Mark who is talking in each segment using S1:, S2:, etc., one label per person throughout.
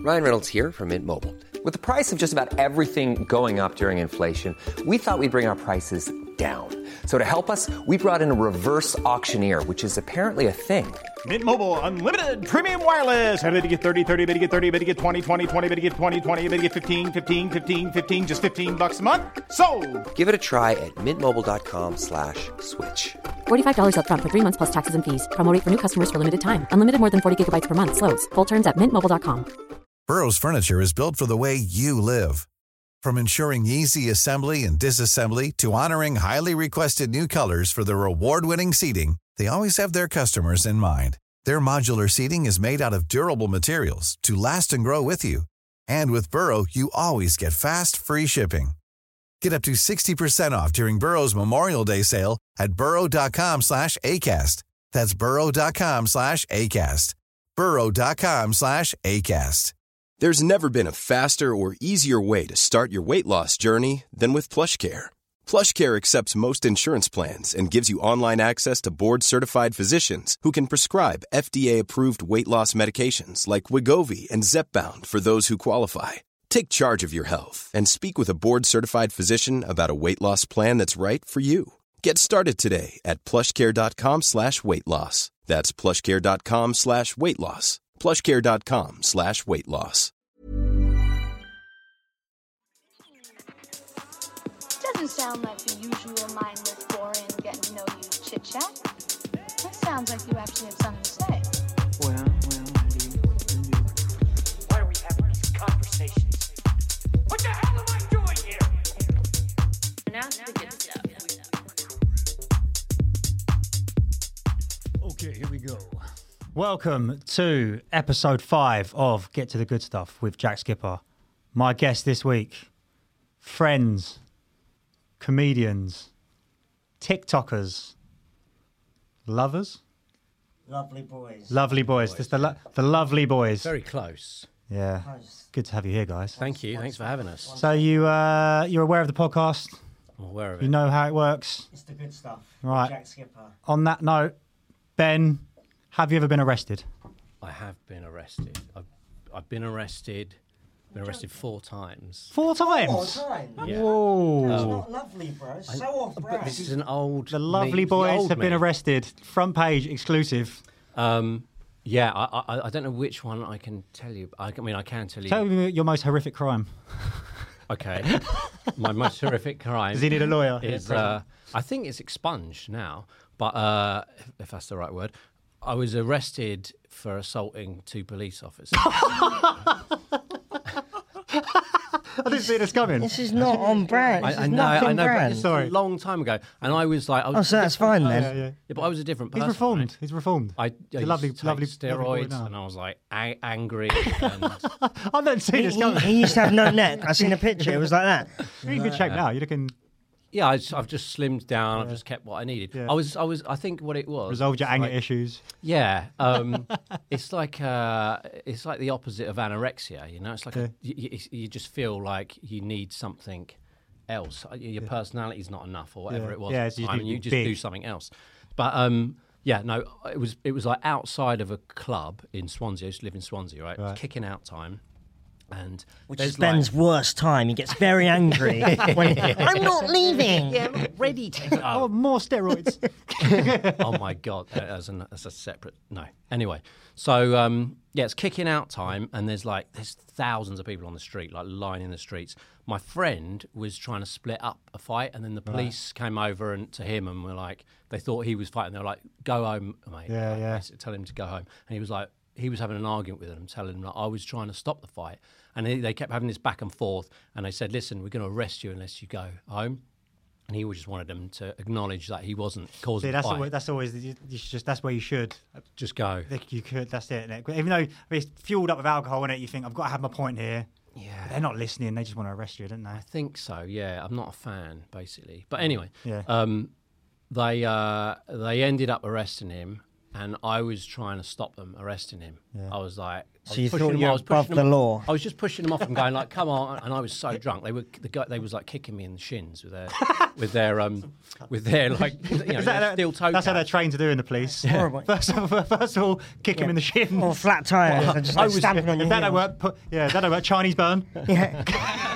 S1: Ryan Reynolds here from Mint Mobile. With the price of just about everything going up during inflation, we thought we'd bring our prices down. So to help us, we brought in a reverse auctioneer, which is apparently a thing.
S2: Mint Mobile Unlimited Premium Wireless. How to get 30, 30, bit to get 30, bit to get 20, 20, 20, bit to get 20, 20, bit to get 15, 15, 15, 15, just $15 a month? Sold!
S1: Give it a try at mintmobile.com/switch.
S3: $45 up front for 3 months plus taxes and fees. Promo rate for new customers for limited time. Unlimited more than 40 gigabytes per month. Slows full terms at mintmobile.com.
S4: Burrow's furniture is built for the way you live. From ensuring easy assembly and disassembly to honoring highly requested new colors for their award-winning seating, they always have their customers in mind. Their modular seating is made out of durable materials to last and grow with you. And with Burrow, you always get fast, free shipping. Get up to 60% off during Burrow's Memorial Day sale at burrow.com/ACAST. That's burrow.com/ACAST. burrow.com/ACAST.
S5: There's never been a faster or easier way to start your weight loss journey than with PlushCare. PlushCare accepts most insurance plans and gives you online access to board-certified physicians who can prescribe FDA-approved weight loss medications like Wegovy and Zepbound for those who qualify. Take charge of your health and speak with a board-certified physician about a weight loss plan that's right for you. Get started today at plushcare.com/weight loss. That's plushcare.com/weight loss. plushcare.com/weight loss.
S6: Doesn't sound like the usual mindless, boring, getting to know you chit-chat. That sounds like you actually have something to say.
S7: Well, indeed. Why are we having these conversations? What the hell am I doing here?
S8: Now to the good stuff.
S9: Okay, here we go. Welcome to episode 5 of Get to the Good Stuff with Jack Skipper. My guest this week, friends, comedians, TikTokers, lovers?
S10: Lovely boys.
S9: Lovely boys. Just the lovely boys.
S11: Very close.
S9: Yeah.
S10: Nice.
S9: Good to have you here, guys.
S11: Thank you. Thanks for having us.
S9: So you're aware of the podcast?
S11: I'm aware of it.
S9: You know how it works?
S10: It's the good stuff.
S9: Right.
S10: Jack Skipper.
S9: On that note, Ben, have you ever been arrested?
S11: I have been arrested. I've been arrested. Been arrested 4 times.
S9: 4 times?
S10: 4 times?
S11: Yeah.
S9: Whoa.
S10: It's not lovely, bro. It's so off-brand.
S11: But this is an old.
S9: The lovely
S11: me,
S9: boys
S11: the old
S9: have been
S11: me.
S9: arrested. Front page exclusive.
S11: Yeah, I don't know which one I can tell you. I mean, I can tell you.
S9: Tell me your most horrific crime.
S11: Okay. My most horrific crime.
S9: Does he need a lawyer?
S11: Is I think it's expunged now, but if that's the right word. I was arrested for assaulting 2 police officers.
S9: I didn't see this coming.
S10: This is not on brand. This
S11: I
S10: is
S11: know,
S10: not on
S11: but
S10: brand.
S11: it's a long time ago, and I was like,
S10: Oh, so that's fine then.
S9: Yeah.
S11: Yeah, but I was a different person.
S9: He's reformed.
S11: right?
S9: He's reformed.
S11: I
S9: He's a
S11: used
S9: lovely,
S11: to take
S9: lovely
S11: steroids,
S9: boy now.
S11: and I was like angry. And
S9: I didn't see this coming.
S10: He used to have no neck. I seen a picture. It was like that.
S9: You're in good shape now. You're looking
S11: yeah, I've just slimmed down. I've just kept what I needed.
S9: Yeah.
S11: I was. I think what it was.
S9: resolved your
S11: it's
S9: anger
S11: like-
S9: issues.
S11: Yeah, it's like the opposite of anorexia. You know, it's like you just feel like you need something else. Your personality's not enough, or whatever
S9: Yeah.
S11: it was.
S9: Yeah,
S11: at
S9: so
S11: the
S9: you
S11: time,
S9: do
S11: and you just
S9: big.
S11: do something else. But yeah, no, it was like outside of a club in Swansea. I used to live in Swansea, right? It was kicking out time. And
S10: Which
S11: there's
S10: is Ben's worst time. He gets very angry. when I'm not leaving.
S11: Yeah, I'm ready to.
S9: Oh, more steroids.
S11: Oh my god, that's a separate no. Anyway, so yeah, it's kicking out time, and there's thousands of people on the street, like lining the streets. My friend was trying to split up a fight, and then the police came over and to him and were like, they thought he was fighting. They were like, "Go home, mate."
S9: Yeah.
S11: Tell him to go home, and he was like. He was having an argument with them, telling them that I was trying to stop the fight. And they kept having this back and forth. And they said, listen, we're going to arrest you unless you go home. And he just wanted them to acknowledge that he wasn't causing the fight.
S9: That's always you should just that's where you should
S11: just go.
S9: You could. That's it. Even though it's fueled up with alcohol in it, you think I've got to have my point here.
S11: Yeah,
S9: but they're not listening. They just want to arrest you, don't they?
S11: I think so. Yeah, I'm not a fan basically. But anyway,
S9: yeah.
S11: They ended up arresting him. And I was trying to stop them arresting him.
S9: Yeah.
S11: I was like
S10: So you thought you were above the law?
S11: I was just pushing them off and going like, "Come on!" And I was so drunk. They was like kicking me in the shins with their like steel toe.
S9: That's how they're trained to do in the police.
S10: Horrible.
S9: First of all, kick him in the shins.
S10: Or flat tires. And just like stamping on your
S9: That
S10: heel.
S9: don't work. That don't work. Chinese burn.
S10: Yeah.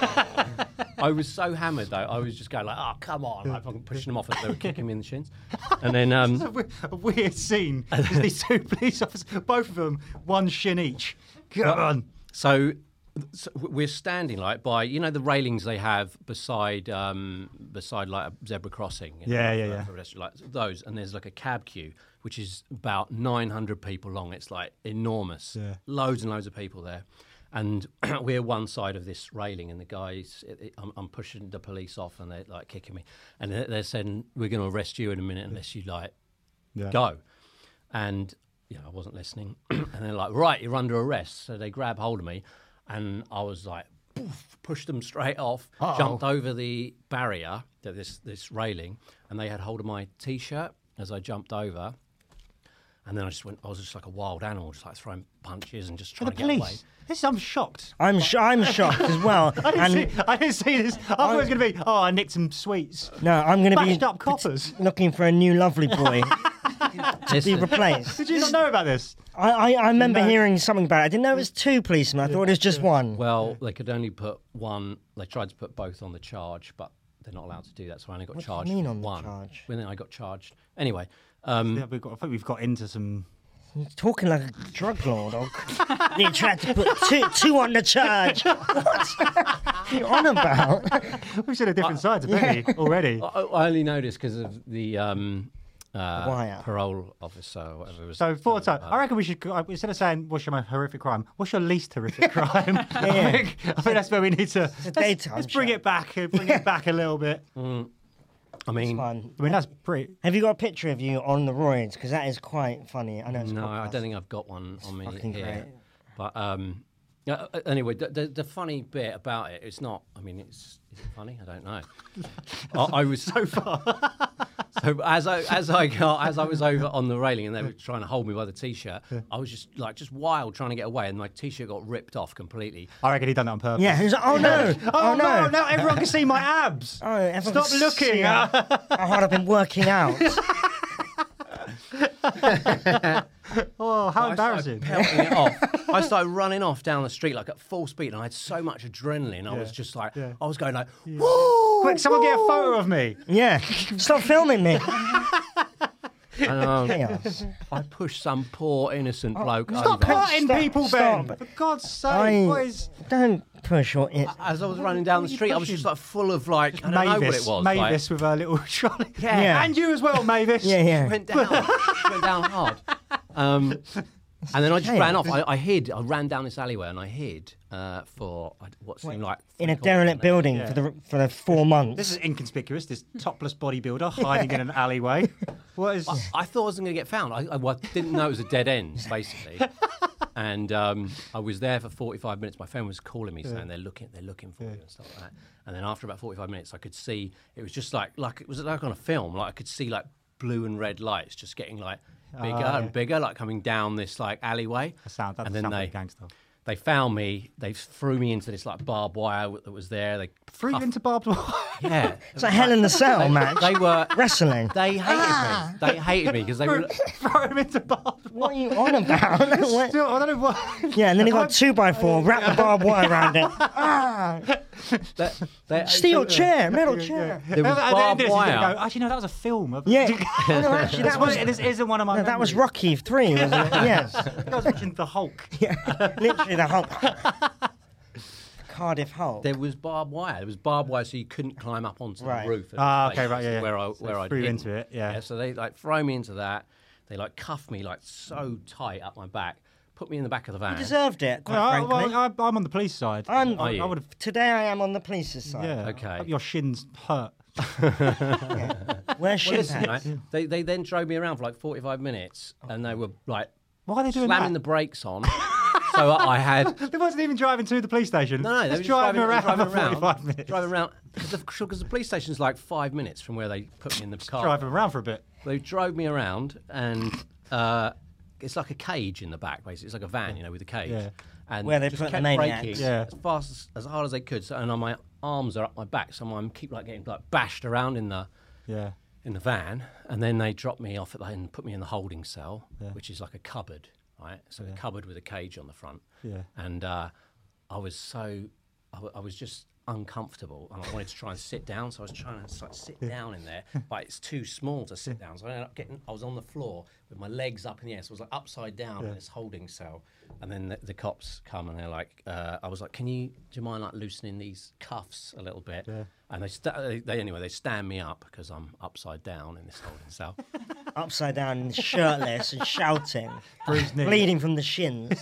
S11: I was so hammered though. I was just going like, "Oh, come on!" Like, fucking pushing them off, and they were kicking me in the shins. And then
S9: a weird scene. There's these two police officers, both of them, one shin each. Come on.
S11: So we're standing like by the railings they have beside like a zebra crossing.
S9: Yeah.
S11: Like those, and there's like a cab queue which is about 900 people long. It's like enormous.
S9: Yeah.
S11: Loads and loads of people there. And we're one side of this railing, and the guys, I'm pushing the police off, and they're like kicking me, and they're saying, "We're going to arrest you in a minute unless you go." And I wasn't listening, and they're like, "Right, you're under arrest." So they grab hold of me, and I was like, poof, pushed them straight off, jumped over the barrier, this railing, and they had hold of my t-shirt as I jumped over. And then I was just like a wild animal, just like throwing punches and just trying to get away.
S9: I'm shocked.
S10: I'm shocked as well.
S9: I didn't see this. I thought it was going to be, I nicked some sweets.
S10: No, I'm going to be
S9: bashed up coppers.
S10: Looking for a new lovely boy to be replaced.
S9: Did you not know about this?
S10: I remember hearing something about it. I didn't know it was two policemen. I thought it was just one.
S11: Well, they could only put one. They tried to put both on the charge, but they're not allowed to do that. So I only got
S10: What
S11: charged
S10: do you mean on
S11: one.
S10: the charge?
S11: When I got charged. Anyway.
S9: I think we've got into some...
S10: You're talking like a drug lord. They tried to put two on the charge. What are you on about?
S9: We've seen a different side to Benny already.
S11: I only know this because of the
S10: Wire.
S11: parole officer or whatever it was.
S9: So, I reckon we should, instead of saying, what's your horrific crime, what's your least horrific crime? I think that's where we need to... Let's bring it back a little bit.
S11: I mean,
S9: that's pretty...
S10: Have you got a picture of you on the roids? Because that is quite funny. I know it's
S11: no,
S10: podcast.
S11: I don't think I've got one on me
S10: fucking
S11: here.
S10: great.
S11: But anyway, the funny bit about it, it's not. I mean, is it funny? I don't know. I was so far. So as I was over on the railing and they were trying to hold me by the t-shirt, I was just wild trying to get away, and my t-shirt got ripped off completely.
S9: I reckon he done that on purpose.
S10: Yeah, he was like, oh no,
S9: no! Now everyone can see my abs. Stop looking.
S10: How hard I've been working out.
S9: Oh, how embarrassing!
S11: I started pelting it off. I started running off down the street like at full speed, and I had so much adrenaline. I was just like, I was going like, woo!
S9: Quick, someone get a photo of me.
S10: Yeah, stop filming me.
S11: And,
S10: Chaos.
S11: I pushed some poor innocent bloke
S9: Stop
S11: over.
S9: hurting people, Ben. For God's sake, what is...
S10: Don't push your...
S11: As I was running down the street, I was just like full of like, I don't know what it was.
S9: Mavis with her little trolley.
S10: Yeah.
S9: And you as well, Mavis.
S10: Yeah.
S11: She went down hard. And then I just ran off. I hid. I ran down this alleyway and I hid for what seemed like...
S10: In a derelict building for the 4 months.
S9: This is inconspicuous, this topless bodybuilder hiding in an alleyway. What is...
S11: I thought I wasn't going to get found. I didn't know it was a dead end, basically. And I was there for 45 minutes. My phone was calling me saying they're looking for you and stuff like that. And then after about 45 minutes, I could see, it was just like it was like on a film. Like I could see like blue and red lights just getting like bigger and bigger, like coming down this like alleyway.
S9: And then
S11: they found me. They threw me into this like barbed wire that was there. They
S9: threw you into barbed wire.
S11: Yeah,
S10: it's like Hell in the Cell match.
S11: They were
S10: wrestling.
S11: They hated me. They hated me because they were
S9: throw him into barbed wire.
S10: What are you on about?
S9: I don't know what.
S10: Yeah, and then he got 2x4, wrapped the barbed wire around it. Steel chair, metal chair.
S11: There was barbed wire.
S9: Actually, no, that was a film.
S10: Yeah. No, actually,
S9: this isn't one of my.
S10: No, that was Rocky 3, wasn't it? Yes.
S9: I was watching the Hulk.
S10: Yeah, literally the Hulk. Cardiff Hulk.
S11: There was barbed wire. There was barbed wire, so you couldn't climb up onto the roof.
S9: Okay, right, yeah.
S11: Where I
S9: threw into it, yeah.
S11: So they like throw me into that. They like cuff me like so tight up my back. Put me in the back of the van.
S10: You deserved it, quite frankly.
S9: I'm on the police side.
S10: Today I am on the police's side.
S9: Yeah.
S11: Okay.
S9: Your shins hurt.
S10: Where's shin pads?
S11: Right? They then drove me around for like 45 minutes, and they were like,
S9: why are they doing
S11: slamming
S9: that?
S11: the brakes on. So I had.
S9: They wasn't even driving to the police station.
S11: No, they were
S9: just driving around for
S11: around,
S9: 45 minutes.
S11: Driving around because the police station's like 5 minutes from where they put me in the car.
S9: Driving around for a bit.
S11: They drove me around and it's like a cage in the back, basically. It's like a van, with a cage.
S9: Yeah.
S11: And
S10: Where they
S11: just
S10: put the
S11: kept
S10: maniacs.
S11: braking
S9: Yeah.
S11: as fast as hard as they could. So, and my arms are up my back, so I'm keep getting bashed around in the van, and then they dropped me off and put me in the holding cell, which is like a cupboard, right? So a cupboard with a cage on the front.
S9: Yeah.
S11: And I was just uncomfortable, and I wanted to try and sit down, so I was trying to sit down in there, but it's too small to sit down. So I ended up I was on the floor with my legs up in the air, so I was like upside down in this holding cell. And then the cops come and they're like, I was like, do you mind like loosening these cuffs a little bit? Yeah. And they stand me up because I'm upside down in this holding cell.
S10: Upside down and shirtless and shouting,
S9: Bruised knee.
S10: bleeding from the shins.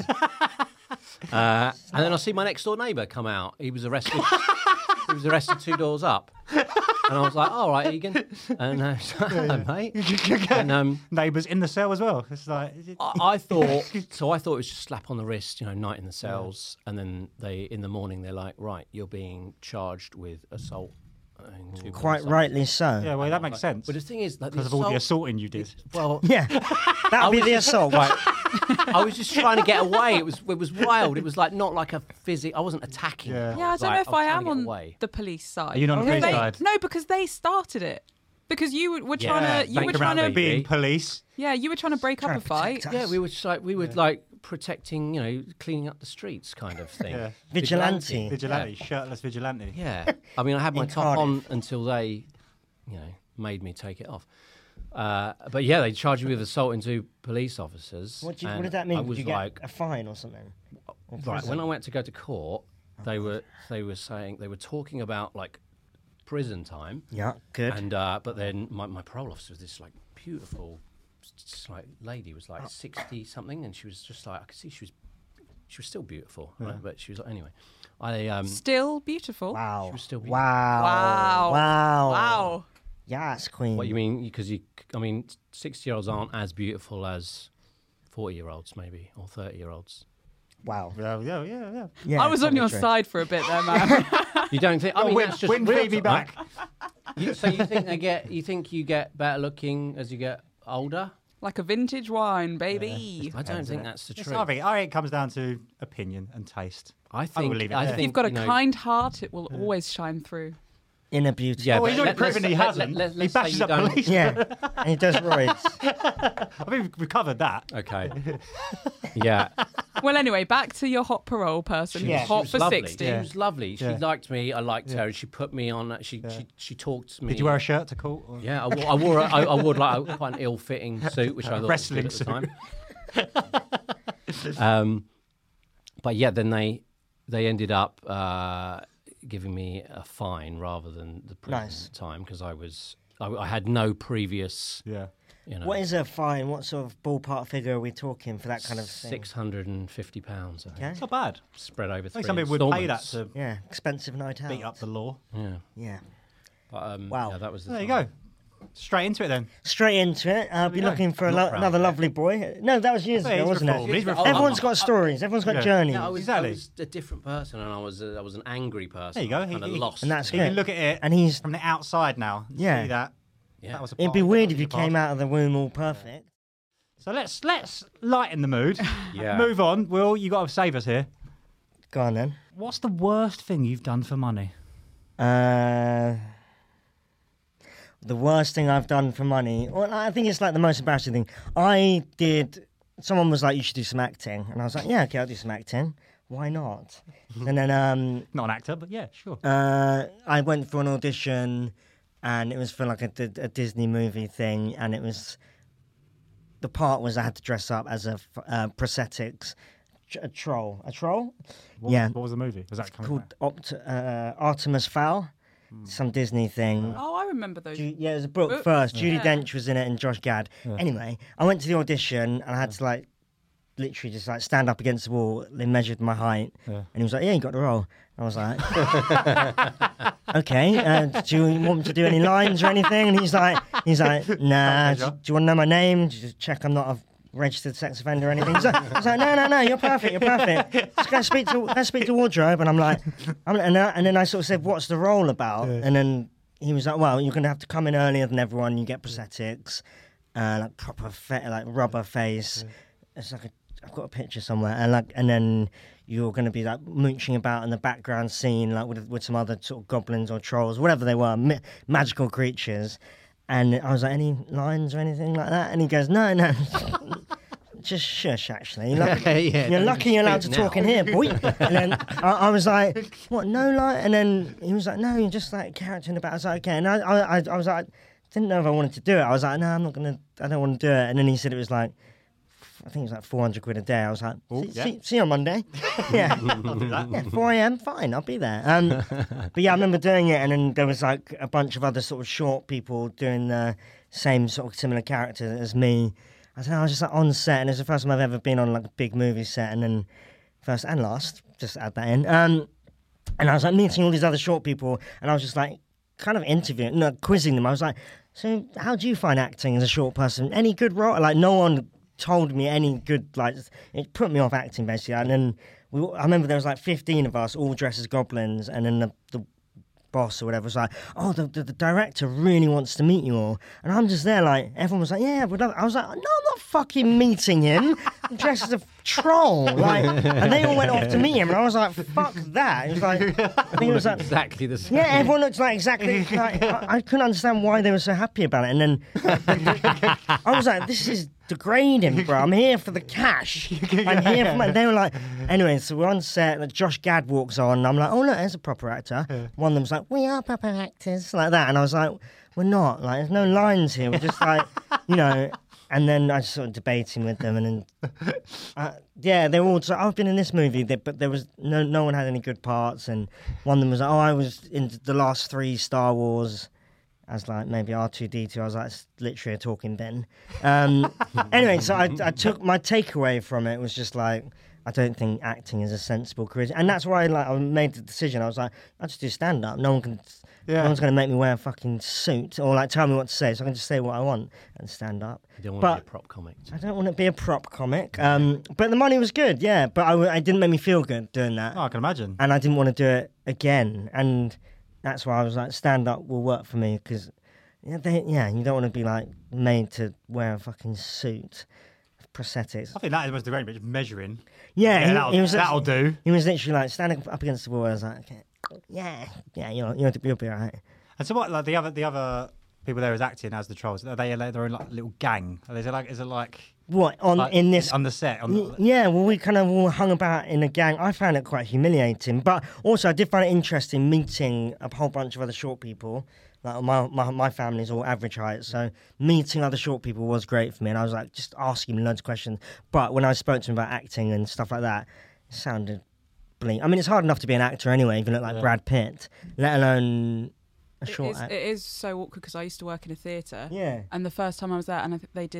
S11: And then I see my next door neighbour come out. He was arrested. He was arrested 2 doors up. And I was like, all right, Egan. And hello, mate. And
S9: neighbours in the cell as well. It's like
S11: I thought it was just slap on the wrist, night in the cells. And then in the morning, they're like, right, you're being charged with assault.
S10: Quite rightly so.
S9: Yeah, well, that makes sense.
S11: But the thing is,
S9: because of all the assaulting you did.
S11: Well,
S10: yeah, that would be the assault.
S11: Right. I was just trying to get away. It was wild. It was like not like a I wasn't attacking.
S12: Yeah, I don't know if I am on the police side.
S9: Are you not on the police side?
S12: No, because they started it. Because you were trying to
S9: being police.
S12: Yeah, you were trying to break up a fight.
S11: Yeah, we were like protecting, cleaning up the streets kind of thing.
S10: Yeah. Vigilante,
S9: shirtless vigilante.
S11: Yeah, I mean, I had my top on until they, made me take it off. But yeah, they charged me with assaulting 2 police officers.
S10: What did that mean? Did you get a fine or something? Or
S11: right, when I went to go to court, they were talking about like prison time.
S10: Yeah, good.
S11: And but then my parole officer was this like beautiful, just like lady, was like 60 something, and she was just like, I could see she was still beautiful, right? But she was like, anyway,
S12: still beautiful.
S10: Wow.
S11: She was still beautiful.
S12: Wow.
S10: Yes, queen.
S11: What you mean? Because 60-year-olds aren't as beautiful as 40-year-olds, maybe, or 30-year-olds.
S10: Wow.
S9: Yeah.
S12: I was on your side for a bit there, man.
S11: You don't think? That's just
S9: win Phoebe back.
S11: So you think you get better looking as you get older?
S12: Like a vintage wine, baby.
S11: I don't think that's the truth.
S9: I think it comes down to opinion and taste.
S11: I think
S12: if you've got a kind heart, it will always shine through.
S10: Inner beauty.
S9: Yeah, well, he's already proven he hasn't. He bashes up police.
S10: Yeah, and he does roids.
S9: I think we've covered that.
S11: Okay. Yeah.
S12: Well, anyway, back to your hot parole person who's hot for
S11: lovely.
S12: 60.
S11: She was lovely. She liked me. I liked her. She put me on. She talked to me.
S9: Did you wear a shirt to court? Or?
S11: Yeah, I wore like quite an ill-fitting suit, which I thought
S9: wrestling
S11: was good at the time. But yeah, then they ended up giving me a fine rather than the prison time because I had no previous.
S9: Yeah.
S10: What is a fine? What sort of ballpark figure are we talking for that kind of thing?
S11: £650.
S10: Okay.
S9: It's not bad.
S11: Spread over 3
S9: some people would pay that to
S10: expensive night out.
S9: beat up the law.
S10: Yeah.
S11: But,
S10: wow.
S11: Yeah, that was
S9: there you go. Straight into it then.
S10: Straight into it. I'll be looking for another lovely boy. No, that was years ago, wasn't it? Everyone's got stories. Everyone's got journeys.
S11: Yeah, I was a different person, and I was an angry person.
S9: There you go.
S11: He lost.
S10: And that's
S9: You
S10: good.
S9: can look at it
S10: and he's
S9: from the outside now.
S10: Yeah.
S9: See that.
S11: Yeah.
S9: That was
S10: It'd be weird if you came out of the womb all perfect.
S9: So let's lighten the mood.
S11: Yeah.
S9: Move on. Will, you got to save us here.
S10: Go on then.
S9: What's the worst thing you've done for money?
S10: The worst thing I've done for money. Well, I think it's like the most embarrassing thing. Someone was like, you should do some acting. And I was like, yeah, okay, I'll do some acting. Why not? And then...
S9: not an actor, but yeah, sure.
S10: I went for an audition and it was for like a Disney movie thing. And it was... The part was I had to dress up as a prosthetics... A troll. A troll?
S9: What was the movie? Was that
S10: called Artemis Fowl? Some Disney thing.
S12: Oh, I remember those.
S10: It was a book first. Judi Dench was in it and Josh Gad. Yeah. Anyway, I went to the audition and I had to literally just stand up against the wall. They measured my height and he was like, yeah, you got the role. I was like, okay, do you want me to do any lines or anything? And he's like, nah, do you want to know my name? Just check I'm not a registered sex offender or anything. He's like, no, you're perfect. Just go speak to wardrobe. And I'm like, and then I sort of said, what's the role about? And then he was like, well, you're going to have to come in earlier than everyone. You get prosthetics, like proper, like rubber face. I've got a picture somewhere, and then you're going to be like mooching about in the background scene, like with some other sort of goblins or trolls, whatever they were, magical creatures. And I was like, any lines or anything like that? And he goes, no. Just shush, actually. You're lucky you're allowed to talk in here, boy. And then I was like, what, no line? And then he was like, no, you're just like a character in the back. I was like, okay. And I was like, didn't know if I wanted to do it. I was like, no, I don't want to do it. And then he said it was like, I think it was like 400 quid a day. I was like, see you on Monday. Yeah. Yeah, 4 a.m, fine, I'll be there. But yeah, I remember doing it, and then there was like a bunch of other sort of short people doing the same sort of similar character as me. I don't know, I was just like on set, and it's the first time I've ever been on like a big movie set, and then first and last, just add that in. And I was like meeting all these other short people, and I was just like kind of quizzing them. I was like, so how do you find acting as a short person? Any good role? Like no one told me any good, like, it put me off acting basically. And then I remember there was like 15 of us all dressed as goblins, and then the boss or whatever was like, oh, the director really wants to meet you all. And I'm just there like, everyone was like, yeah, but I was like, no, I'm not fucking meeting him. I'm dressed as a troll. Like, and they all went off to meet him, and I was like, fuck that. It was like, I think it was like
S11: exactly the same.
S10: Yeah, everyone looked like exactly like, I couldn't understand why they were so happy about it. And then I was like, this is degrading, bro. I'm here for the cash. I'm here for they were like, anyway, so we're on set, like Josh Gad walks on, and I'm like, oh look, there's a proper actor. One of them's like, we are proper actors, like that. And I was like, we're not, like, there's no lines here, we're just like, and then I just sort of debating with them, and then yeah, they were all like, I've been in this movie, but there was no one had any good parts. And one of them was like, oh, I was in the last 3 Star Wars as like maybe R2-D2. I was like, it's literally a talking bin. Anyway, so I took my takeaway from it was just like, I don't think acting is a sensible career, and that's why I made the decision. I was like, I'll just do stand up. No one's going to make me wear a fucking suit or like tell me what to say, so I can just say what I want and stand up.
S11: You don't want to be a prop comic.
S10: I don't want to be a prop comic. But the money was good, yeah. But it didn't make me feel good doing that.
S9: Oh, I can imagine.
S10: And I didn't want to do it again. And that's why I was like, stand up will work for me, because you don't want to be like made to wear a fucking suit. Prosthetics.
S9: I think that was the great bit, measuring.
S10: Yeah,
S9: that'll do.
S10: He was literally like standing up against the wall. I was like, okay, yeah, you'll be all right.
S9: And so what? Like the other people there is acting as the trolls. Are they their own like little gang? Is it like
S10: what on
S9: like,
S10: in this
S9: on the set?
S10: Yeah, well, we kind of all hung about in a gang. I found it quite humiliating, but also I did find it interesting meeting a whole bunch of other short people. Like my family's all average height, so meeting other short people was great for me, and I was like just asking him loads of questions. But when I spoke to him about acting and stuff like that, it sounded bleak. I mean, it's hard enough to be an actor anyway, if you look like Brad Pitt, let alone a short actor.
S12: It is so awkward because I used to work in a theatre.
S10: Yeah.
S12: And the first time I was there, and I think they did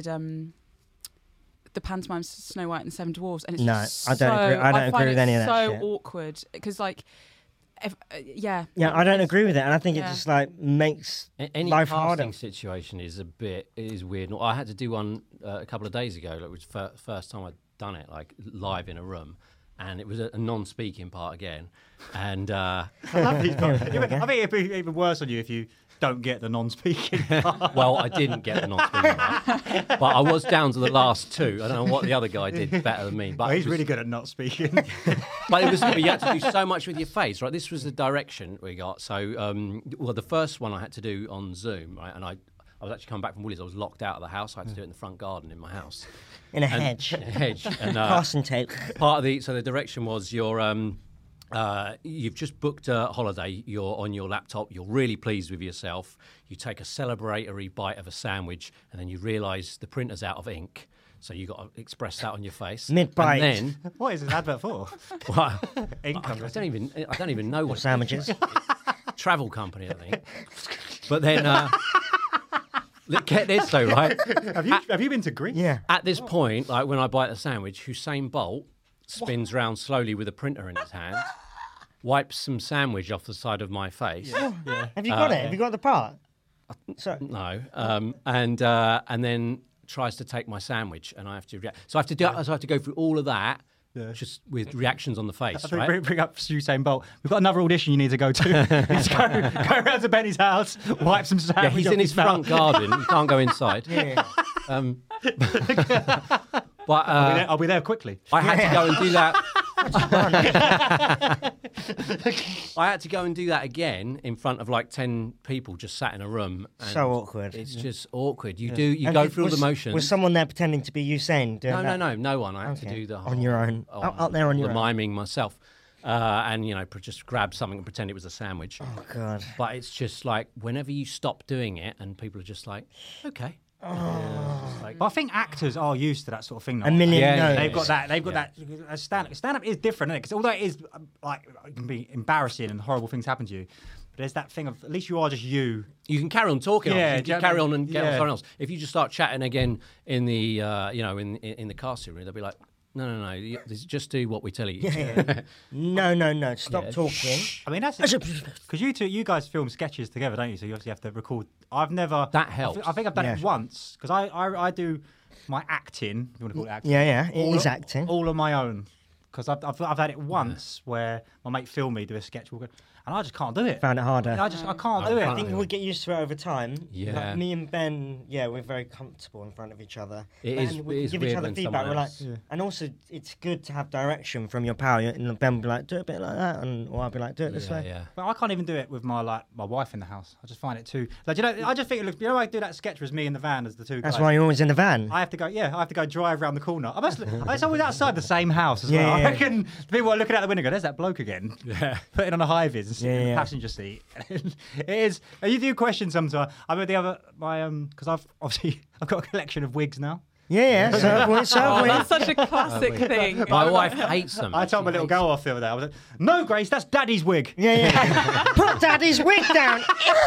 S12: the pantomime Snow White and the Seven Dwarfs, and it's
S10: I don't agree with any of that
S12: so
S10: shit.
S12: Awkward because like. Yeah,
S10: I don't agree with it, and I think it just like makes
S11: any
S10: life
S11: casting
S10: harder.
S11: situation is weird. I had to do one a couple of days ago. It was the first time I'd done it, like live in a room, and it was a non-speaking part again. And
S9: I love these parts. I think it'd be even worse on you if you don't get the non-speaking part.
S11: Well, I didn't get the non-speaking part, but I was down to the last 2. I don't know what the other guy did better than me. But
S9: he's really good at not speaking.
S11: But you had to do so much with your face, right? This was the direction we got. So, the first one I had to do on Zoom, right? And I was actually coming back from Woolies. I was locked out of the house. I had to do it in the front garden in my house.
S10: In a hedge.
S11: And
S10: Parson tape.
S11: So the direction was you've just booked a holiday, you're on your laptop, you're really pleased with yourself, you take a celebratory bite of a sandwich, and then you realise the printer's out of ink, so you've got to express that on your face.
S10: Mid-bite.
S11: And then,
S9: what is an advert for?
S11: Well, I don't even know what
S10: sandwiches.
S11: Travel company, I think. But then, get this though, right?
S9: Have you been to Greece?
S10: Yeah.
S11: At this point, like when I bite the sandwich, Usain Bolt spins round slowly with a printer in his hand, wipes some sandwich off the side of my face.
S10: Yeah. Have you got it? Have you got the part?
S11: No. And then tries to take my sandwich, and I have to react. So I have to go through all of that, just with reactions on the face. Right?
S9: Bring up Usain Bolt. We've got another audition you need to go to. Let's go around to Benny's house, wipe some sandwich.
S11: Yeah, he's in his front garden. You can't go inside.
S10: Yeah.
S11: But
S9: I'll be there quickly.
S11: I had to go and do that. I had to go and do that again in front of like 10 people just sat in a room. And
S10: So awkward.
S11: It's just awkward. You
S10: And
S11: go through all the motions.
S10: Was someone there pretending to be Usain? Doing that?
S11: No one. I had to do the whole,
S10: on your own, up there on your
S11: the
S10: own.
S11: miming myself, and just grab something and pretend it was a sandwich.
S10: Oh God!
S11: But it's just like whenever you stop doing it, and people are just like, okay.
S9: But I think actors are used to that sort of thing.
S10: A million
S9: Yeah, they've got that. They've got that. Stand-up is different, isn't it? Because although it is like it can be embarrassing and horrible things happen to you, but there's that thing of at least you are just you.
S11: You can carry on talking.
S9: Yeah,
S11: you can carry on and get on someone else. If you just start chatting again in the in the casting room, they'll be like, no, just do what we tell you.
S10: Yeah. No. Stop talking.
S9: I mean, that's because you guys film sketches together, don't you? So you obviously have to record. I've never.
S11: That helps.
S9: I think I've done it once because I do my acting. If you want to call it acting?
S10: Yeah. It is acting.
S9: All on my own because I've had it once where my mate filmed me do a sketch, and I just can't do it.
S10: Found it harder.
S9: I can't do it.
S10: I think we'll get used to it over time.
S11: Yeah.
S10: Like me and Ben, we're very comfortable in front of each other.
S11: It
S10: and
S11: is.
S10: we
S11: It is
S10: give
S11: weird
S10: each other
S11: when
S10: feedback.
S11: someone
S10: We're like,
S11: else-
S10: and also it's good to have direction from your pal. And Ben will be like, do it a bit like that, or I'll be like, do it this way.
S11: Yeah.
S9: But I can't even do it with my wife in the house. I just find it too. Like, I just think it looks. I do that sketch with me in the van as the two guys.
S10: That's why you're always in the van.
S9: I have to go. Yeah, I have to go drive around the corner. It's always outside the same house as well.
S10: Yeah.
S9: I reckon people are looking out the window. Go, there's that bloke again. Yeah, putting on a high vis and sitting in the passenger seat. It is. You do question sometimes. I mean, because I've got a collection of wigs now.
S10: Yeah.
S12: That's such a classic thing.
S11: My wife hates them.
S9: I told my little girl off the other day. I was like, "No, Grace, that's Daddy's wig."
S10: Yeah. Put Daddy's wig down.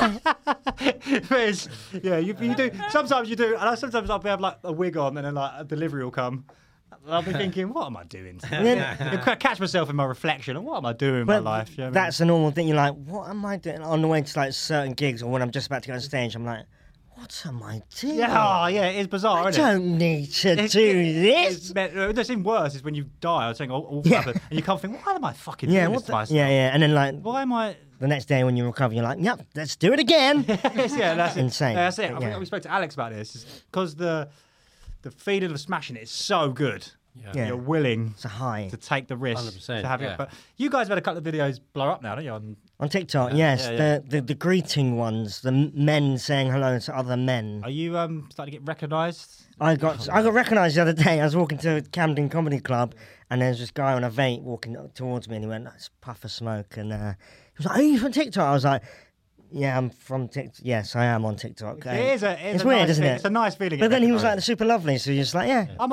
S9: You do. Sometimes you do, and sometimes I'll have like a wig on, and then like a delivery will come. I'll be thinking, what am I doing? I catch myself in my reflection, and what am I doing in my life? You know what I mean?
S10: That's a normal thing. You're like, what am I doing? On the way to like certain gigs, or when I'm just about to go on stage, I'm like, what am I doing?
S9: Yeah, it is bizarre,
S10: I
S9: isn't it?
S10: don't need to do this.
S9: It's even worse is when you die. I was saying, and you can't think, why am I fucking doing this to myself?
S10: Yeah, and then like,
S9: why am I?
S10: The next day when you recover, you're like, yep, let's do it again.
S9: That's
S10: insane.
S9: That's it. I think we spoke to Alex about this because the feeling of smashing it is so good.
S10: Yeah.
S9: You're willing
S10: it's a high
S9: to take the risk
S11: 100%,
S9: to have it. But you guys have had a couple of videos blow up now, don't you?
S10: On TikTok, yes. The greeting ones, the men saying hello to other men.
S9: Are you starting to get recognised?
S10: I got recognised the other day. I was walking to Camden Comedy Club, and there's this guy on a vape walking towards me, and he went, "That's a puff of smoke," and he was like, "Are you from TikTok?" I was like, "Yeah, I'm from TikTok. Yes, I am on TikTok."
S9: It's
S10: weird,
S9: nice
S10: isn't it?
S9: It's a nice feeling.
S10: But then he was like super lovely, so you're just like, yeah.
S9: I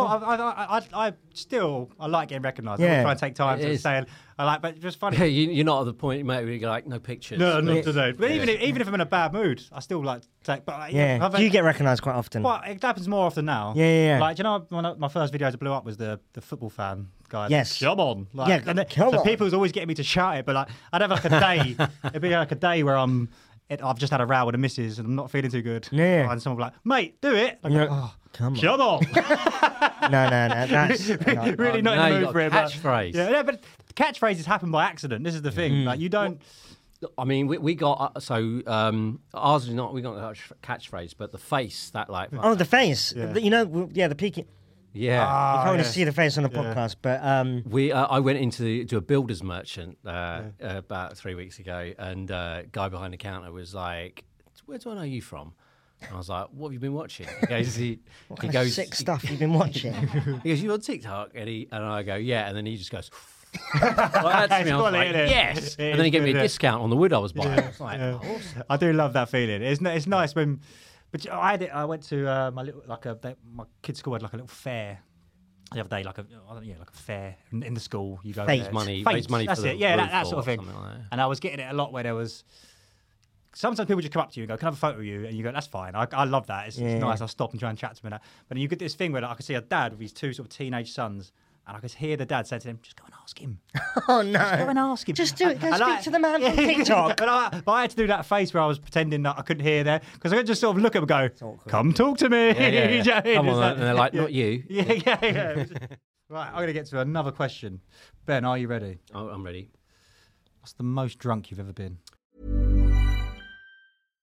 S9: like getting recognised.
S10: Yeah.
S9: I try and take time to say but it's just funny.
S11: Yeah, you're not at the point, mate, where you're like, no pictures.
S9: No, not today. But even if I'm in a bad mood, I still like to take. But
S10: Do you get recognised quite often?
S9: Well, it happens more often now.
S10: Yeah.
S9: Like, do you know, one of my first videos that blew up was the football fan guy.
S10: Yes.
S9: Come on. Like,
S10: Yeah, come on.
S9: People was always getting me to shout it, but like I'd have like a day. It'd be like a day where I've just had a row with a missus and I'm not feeling too good.
S10: Yeah.
S9: And someone would be like, "Mate, do it."
S10: And you're like, come on.
S9: Come on.
S10: No. That's
S9: really not in the mood for it.
S11: Catchphrase.
S9: But catchphrases happen by accident. This is the thing. Like you don't.
S11: I mean, we got ours is not. We got a catchphrase, but the face that like.
S10: Oh, the face. You know, the peaking.
S11: Yeah,
S10: you can't really see the face on the podcast, but
S11: I went into a builder's merchant about 3 weeks ago, and guy behind the counter was like, "Where do I know you from?" And I was like, "What have you been watching?" He goes,
S10: what kind of sick stuff you've been watching?
S11: He goes, "You on TikTok?" And I go, "Yeah," and then he just goes. Like that to me, I was like, yes, and then he gave me a discount on the wood I was buying. I was like, awesome.
S9: I do love that feeling. It's nice when. But I went to my kid's school had like a little fair the other day, like a fair in the school. You go
S10: Raise
S9: there.
S11: money
S9: Fate,
S11: for
S9: that's
S11: the
S9: it. Yeah,
S11: roof
S9: that
S11: or
S9: sort of thing.
S11: something like that.
S9: And I was getting it a lot where there was. Sometimes people just come up to you and go, "Can I have a photo of you?" And you go, "That's fine." I love that. It's nice. I'll stop and try and chat to them. But then you get this thing where I could see a dad with his two sort of teenage sons. And I could hear the dad say to him, "Just go and ask him."
S10: Oh no!
S9: Just go and ask him.
S10: Just do it. Go speak to the man from TikTok.
S9: But I had to do that face where I was pretending that I couldn't hear there because I could just sort of look at him and go, "Come talk to me."
S11: Yeah. Come on, and they're like, "Not you."
S9: Yeah. Right, I'm going to get to another question. Ben, are you ready?
S11: Oh, I'm ready.
S9: What's the most drunk you've ever been?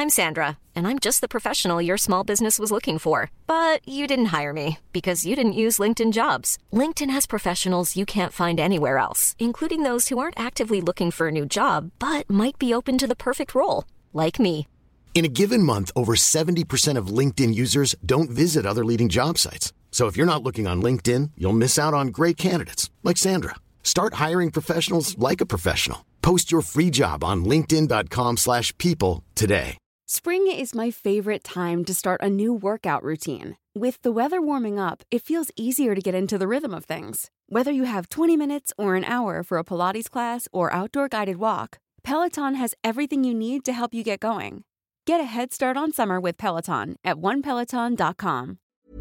S13: I'm Sandra, and I'm just the professional your small business was looking for. But you didn't hire me because you didn't use LinkedIn Jobs. LinkedIn has professionals you can't find anywhere else, including those who aren't actively looking for a new job, but might be open to the perfect role, like me.
S14: In a given month, over 70% of LinkedIn users don't visit other leading job sites. So if you're not looking on LinkedIn, you'll miss out on great candidates like Sandra. Start hiring professionals like a professional. Post your free job on linkedin.com/people today.
S15: Spring is my favorite time to start a new workout routine. With the weather warming up, it feels easier to get into the rhythm of things. Whether you have 20 minutes or an hour for a Pilates class or outdoor guided walk, Peloton has everything you need to help you get going. Get a head start on summer with Peloton at onepeloton.com.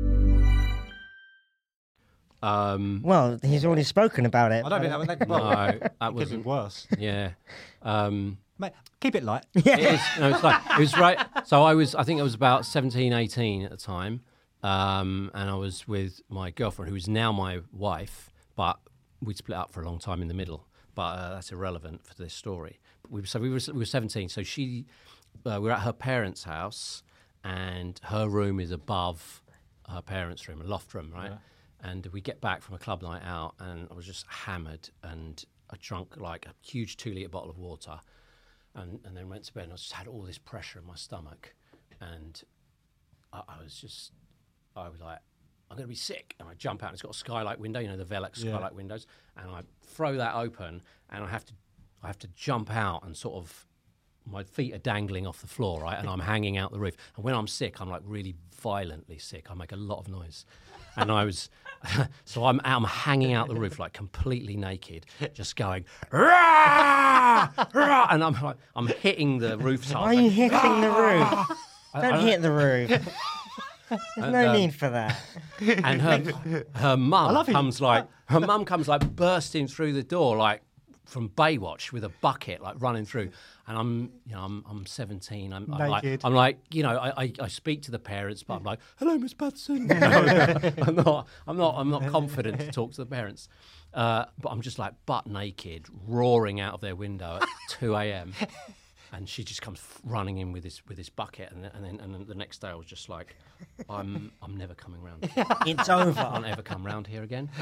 S10: Well, he's already spoken about it.
S9: I don't think that was that.
S11: No, that was
S9: worse.
S11: Yeah.
S9: Mate, keep it light.
S11: It is. No, it's like it was right. So I think I was about 17, 18 at the time, and I was with my girlfriend, who is now my wife, but we split up for a long time in the middle. But that's irrelevant for this story. But we were 17. So we were at her parents' house, and her room is above her parents' room, a loft room, right? Yeah. And we get back from a club night out, and I was just hammered, and I drunk like a huge 2-litre bottle of water, and then went to bed, and I just had all this pressure in my stomach, and I was like, I'm going to be sick, and I jump out, and it's got a skylight window, you know, the Velux skylight windows, and I throw that open, and I have to jump out, and sort of my feet are dangling off the floor, right, and I'm hanging out the roof, and when I'm sick, I'm like really violently sick. I make a lot of noise. And I was, so I'm hanging out the roof like completely naked, just going, rah, rah, and I'm hitting the roof.
S10: Why are you hitting the roof? Don't hit the roof. There's no need for that.
S11: And her mum comes like bursting through the door like from Baywatch with a bucket like running through, and I'm 17. I'm like, you know, I speak to the parents, but I'm like, hello, Miss Patterson. I'm not confident to talk to the parents, but I'm just like butt naked, roaring out of their window at 2 a.m. And she just comes running in with this bucket, and then the next day I was just like, I'm never coming round.
S10: It's over.
S11: I won't ever come round here again.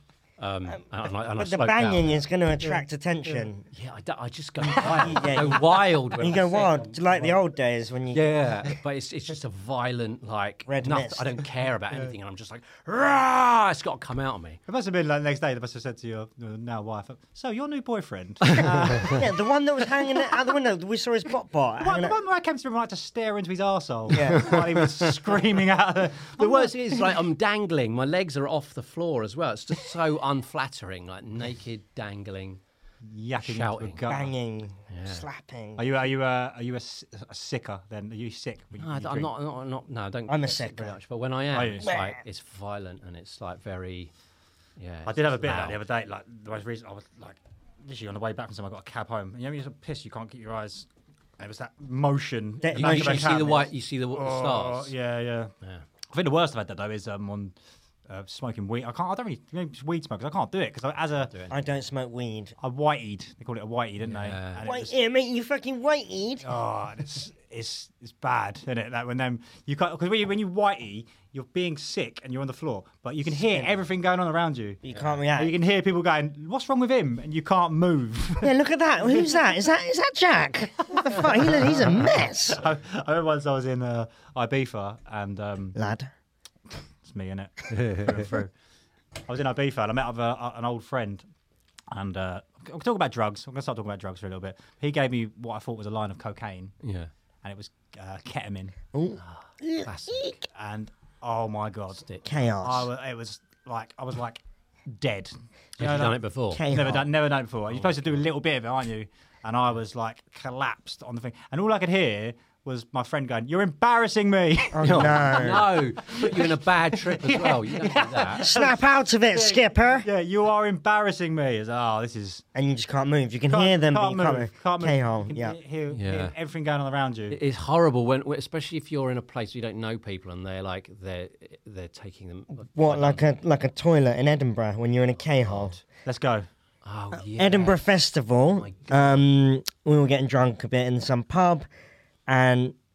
S10: But the banging is going to attract attention.
S11: Yeah, I just go wild. Go wild.
S10: You go wild, like the old days when you.
S11: Yeah, but it's just a violent like.
S10: Red mist.
S11: I don't care about anything, and I'm just like, rah! It's got to come out of me.
S9: It must have been like the next day. They must have said to your now wife, "So your new boyfriend?"
S10: Yeah, the one that was hanging out the window. We saw his bot.
S9: The one where I came to him like to stare into his arsehole.
S10: Yeah,
S9: while he was screaming out.
S11: The worst is like I'm dangling. My legs are off the floor as well. It's just so unflattering, like naked, dangling,
S9: yakking,
S11: shouting,
S10: banging, slapping.
S9: Are you a sicker then? Are you sick?
S11: I'm not. No, I don't.
S10: I'm a sicker.
S11: Much, but when I am, it's like it's violent and it's like very. Yeah.
S9: I did have a bit of that the other day. Like the most recent, I was like literally on the way back from somewhere. I got a cab home. And you know, you're so pissed you can't keep your eyes. And it was that motion.
S11: You see the stars.
S9: Yeah. I think the worst I've had that though is on smoking weed. I don't really weed smoke because I can't do it because
S10: I don't smoke weed.
S9: I white-eed. They called it a white-eed, didn't they?
S10: Yeah, mate, you fucking white-eed.
S9: Oh, it's bad, isn't it? That when you can't because when you white-eed, you're being sick and you're on the floor, but you can hear everything going on around you.
S10: You can't react.
S9: You can hear people going, "What's wrong with him?" And you can't move.
S10: Yeah, look at that. Who's that? Is that Jack? What the fuck? He's a mess.
S9: I remember once I was in Ibiza and
S10: lad.
S9: It's me, innit? I was in Ibiza and I met up with an old friend, and we'll talk about drugs. I'm going to start talking about drugs for a little bit. He gave me what I thought was a line of cocaine.
S11: Yeah.
S9: And it was ketamine.
S10: Ooh.
S11: Classic.
S9: And oh my god,
S10: chaos!
S9: I was like dead.
S11: Have you done it before?
S9: Never done it before. You're supposed to do a little bit of it, aren't you? And I was like collapsed on the thing, and all I could hear was my friend going, "You're embarrassing me."
S10: Oh, no.
S11: No, put you in a bad trip as well. You don't do that.
S10: Snap out of it, Skipper.
S9: Yeah, you are embarrassing me. This is.
S10: And you just can't move. You can hear them, but you can't move.
S9: Can't move. Hear everything going on around you.
S11: It's horrible when, especially if you're in a place you don't know people and they're taking them.
S10: What, like a toilet in Edinburgh when you're in a K-hole?
S9: Let's go.
S11: Oh, yeah.
S10: Edinburgh Festival. We were getting drunk a bit in some pub, and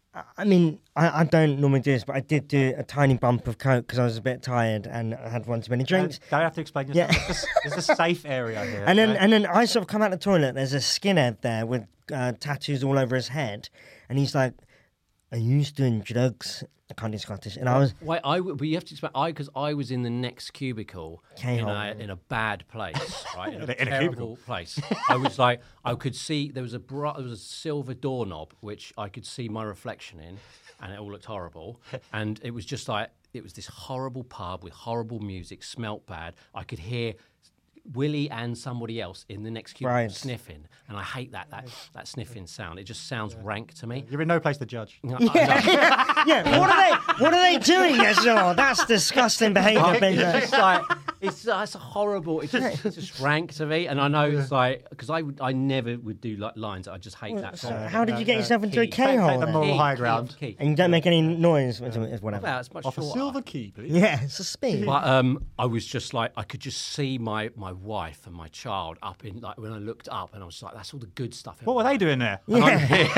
S10: I mean, I don't normally do this, but I did do a tiny bump of coke because I was a bit tired and I had one too many drinks.
S9: Don't have to explain yourself. Yeah. It's a safe area here.
S10: And then I sort of come out the toilet. There's a skinhead there with tattoos all over his head, and he's like, "Are you doing drugs?" I can't do Scottish, and I was.
S11: Wait, but you have to explain. Because I was in the next cubicle in a bad place, right? In a terrible place. I was like, I could see there was a silver doorknob which I could see my reflection in, and it all looked horrible. And it was just like it was this horrible pub with horrible music, smelt bad. I could hear Willie and somebody else in the next cubicle sniffing, and I hate that sniffing sound. It just sounds rank to me.
S9: You're in no place to judge.
S10: Yeah. What are they doing, Azor? That's disgusting behaviour.
S11: It's just like it's horrible. It's just rank to me, and I know it's like because I never would do like lines. I just hate that.
S10: How did you get yourself into a K-hole?
S9: Take the moral high ground.
S10: And you don't make any noise. Whatever.
S11: Well, it's much
S9: Off a silver key, please.
S10: Yeah, it's a speed.
S11: But I was just like I could just see my wife and my child up in like when I looked up, and I was like, that's all the good stuff.
S9: What were they doing there?
S10: Yeah.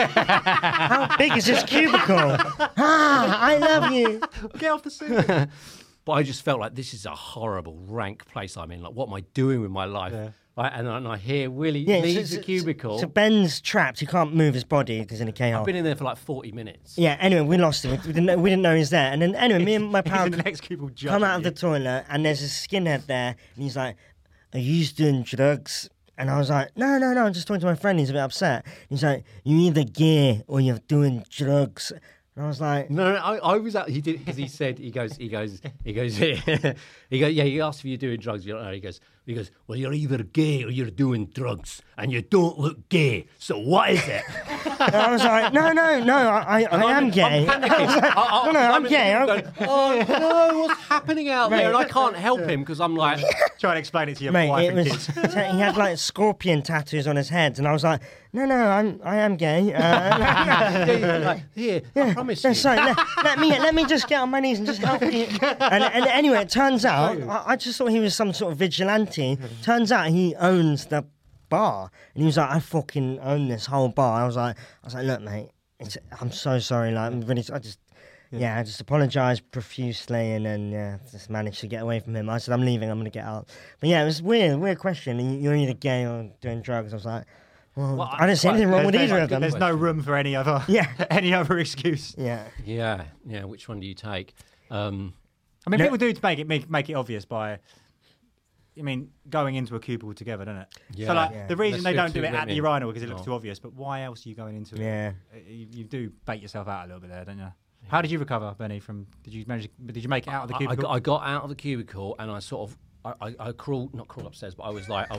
S10: How big is this cubicle? I love you.
S9: Get off the seat.
S11: But I just felt like this is a horrible, rank place I'm in. Like, what am I doing with my life? Yeah. Right, and I hear Willie leave the cubicle.
S10: So Ben's trapped. He can't move his body because he's in a K-hole.
S11: I've been in there for like 40 minutes.
S10: Yeah, anyway, we lost him. We didn't know he was there. And then, anyway, me and my pal
S9: the next cubicle
S10: come out of the toilet, and there's a skinhead there, and he's like, "Are you doing drugs?" And I was like, no, I'm just talking to my friend. He's a bit upset. He's like, "You either gay or you're doing drugs." And I was like,
S11: no, I was out. He did because he said he goes. Yeah, he asked if you're doing drugs. You don't know. He goes. Well, you're either gay or you're doing drugs, and you don't look gay. So what is it?
S10: And I was like, no, I am gay. I'm gay.
S11: Oh no, what's happening out there? And I can't help him because I'm like
S9: trying to explain it to your wife and kids.
S10: He had like scorpion tattoos on his head, and I was like, no, I am gay.
S11: Here, I promise you.
S10: Sorry, let me just get on my knees and just help you. And anyway, it turns out I just thought he was some sort of vigilante. Turns out he owns the bar, and he was like, "I fucking own this whole bar." I was like, "Look, mate, I'm so sorry. Like, I'm really, I just apologised profusely, and then just managed to get away from him. I said, "I'm leaving. I'm going to get out." But yeah, it was weird question. You're either gay or doing drugs. I was like, well I don't see anything wrong with either of them.
S9: There's no room for any other excuse.
S10: Yeah.
S11: Which one do you take?
S9: I mean, people do make it obvious by. I mean, going into a cubicle together, doesn't it?
S11: Yeah.
S9: So, like, the reason they don't do it at the urinal because it looks too obvious, but why else are you going into it?
S10: Yeah.
S9: You do bait yourself out a little bit there, don't you? How did you recover, Benny? Did you make it out of the cubicle?
S11: I got out of the cubicle and I sort of I not crawled upstairs, but I was like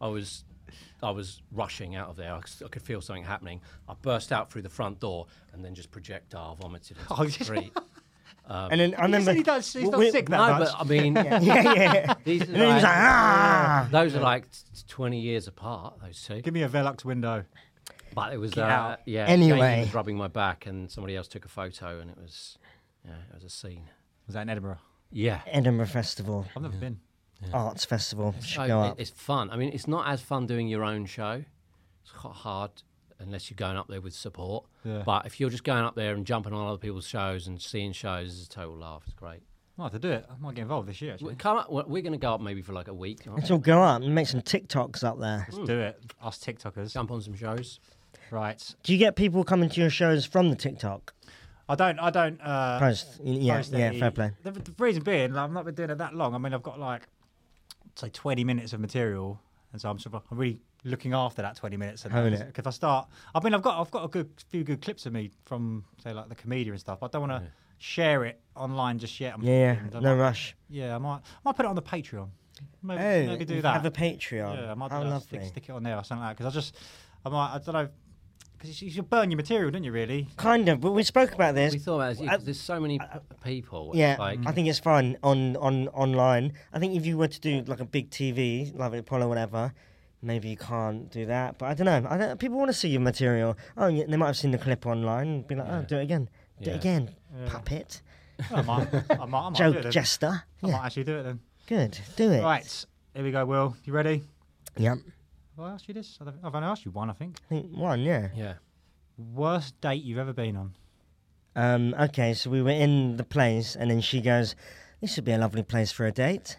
S11: I was rushing out of there. I could feel something happening. I burst out through the front door and then just projectile vomited into the street.
S10: And then I remember
S9: he's not sick that much.
S11: But I mean,
S10: These are like,
S11: those are like 20 years apart. Those two.
S9: Give me a Velux window.
S11: But it was
S10: Anyway,
S11: Jamie was rubbing my back, and somebody else took a photo, and it was a scene.
S9: Was that in Edinburgh?
S11: Yeah,
S10: Edinburgh Festival.
S9: I've never been.
S10: Arts Festival.
S11: It's fun. I mean, it's not as fun doing your own show. It's hard. Unless you're going up there with support.
S9: Yeah.
S11: But if you're just going up there and jumping on other people's shows and seeing shows, it's a total laugh. It's great.
S9: I might have to do it. I might get involved this year, actually.
S11: We're going to go up maybe for like a week.
S10: Let's all go up and make some TikToks up there.
S9: Let's do it. Us TikTokers.
S11: Jump on some shows.
S9: Right.
S10: Do you get people coming to your shows from the TikTok?
S9: I don't
S10: post. Yeah, fair play.
S9: The reason being, I've not been doing it that long. I mean, I've got like, say, 20 minutes of material. And so I'm really looking after that 20 minutes.
S10: Hone it.
S9: If I start, I mean, I've got a few good clips of me from, say, like the Comedian and stuff. But I don't want to share it online just yet.
S10: No rush.
S9: Yeah, I might put it on the Patreon. Maybe do that.
S10: Have a Patreon.
S9: Yeah, I might
S10: How lovely.
S9: stick it on there or something like that. Because I don't know. Because you should burn your material, don't you? Really?
S10: Kind of, but we spoke about this.
S11: We thought about it. Because there's so many people.
S10: Yeah,
S11: like,
S10: I think it's fun on online. I think if you were to do like a big TV, like Apollo or whatever, maybe you can't do that. But I don't know. People want to see your material. Oh, yeah, they might have seen the clip online and be like, oh, do it again. Do it again, puppet.
S9: Well, I might
S10: Joke
S9: do it then.
S10: jester.
S9: I might actually do it then.
S10: Good, do it.
S9: Right, here we go, Will. You ready?
S10: Yep.
S9: Have I asked you this? I've only asked you one, I think.
S10: One, yeah.
S11: Yeah.
S9: Worst date you've ever been on?
S10: Okay, so we were in the place, and then she goes, "This would be a lovely place for a date."